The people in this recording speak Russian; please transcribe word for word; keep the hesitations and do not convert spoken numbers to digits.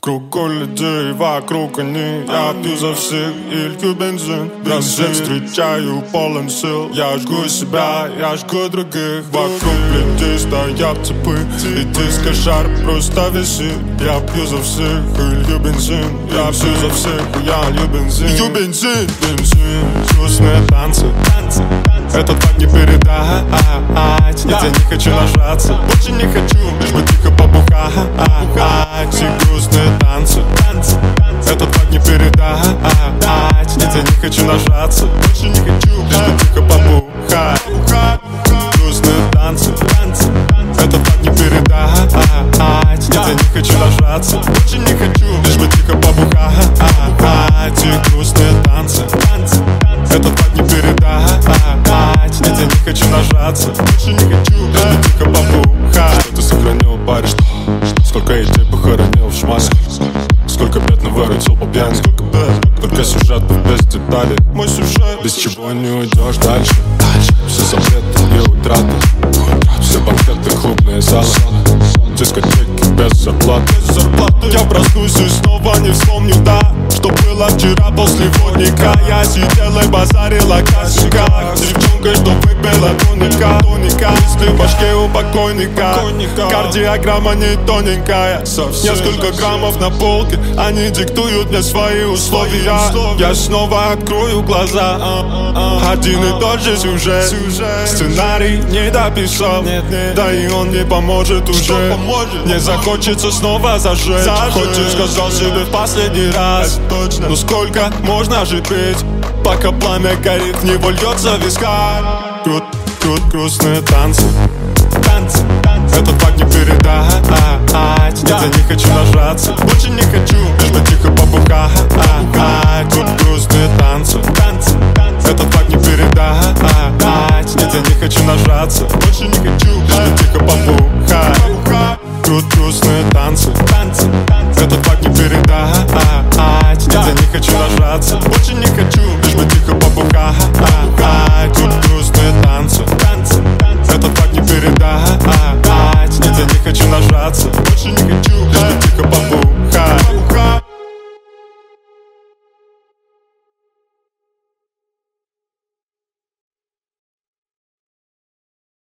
Кругом людей, вокруг они. Я пью за всех и лью бензин. Я всех встречаю полон сил. Я жгу себя, я жгу других. Вокруг людей стоят цепы, и дискошар просто висит. Я пью за всех и лью бензин. Я пью за всех, я лью бензин. Лью бензин, бензин. Грустные танцы, этот факт не передать. Нет, я не хочу нажаться, больше не хочу, лишь бы тихо побухать. Эти грустные танцы, этот факт не передать. Нет, я не хочу нажаться, больше не хочу, лишь бы тихо побухать. Грустные танцы, этот факт не передать. Нет, я не хочу нажаться, больше не хочу, лишь бы тихо побухать. Эти грустные танцы, этот факт не передать. Нет, я не хочу нажаться, больше не хочу, лишь бы тихо побухать. Что ты сохранил, парень, что? Сколько идей похоронил в шмасе, сколько бед наворотил по пьяни. Только сюжет без деталей, мой сюжет, без чего не уйдешь дальше. Все запреты и утраты, все банкеты, клубные залы, дискотеки без зарплаты. Я проснусь и снова не вспомню, да, что было вчера после водника. Я сидела и базарила косяка с девчонкой, что выпила тоника. Мысли в башке у покойника, кардиограмма не тоненькая. Несколько граммов на полке, они диктуют мне свои условия. Я снова открою глаза, один и тот же сюжет. Сценарий не дописал, да и он не поможет уже. Мне захочется снова зажечь, хоть и сказал себе в последний раз. Но сколько можно жить ведь, пока пламя горит, в него льется виска. Крут, крут, грустные танцы, танцы, этот факт не передать. Нет, я не хочу нажаться, больше не хочу, лишь бы тихо побухать. Крут, грустные танцы, танцы, этот факт не передать. Нет, я не хочу нажаться, больше не хочу, лишь бы тихо побухать. Крут, грустные танцы, танцы, этот факт не передать. Нет, я не хочу нажаться, больше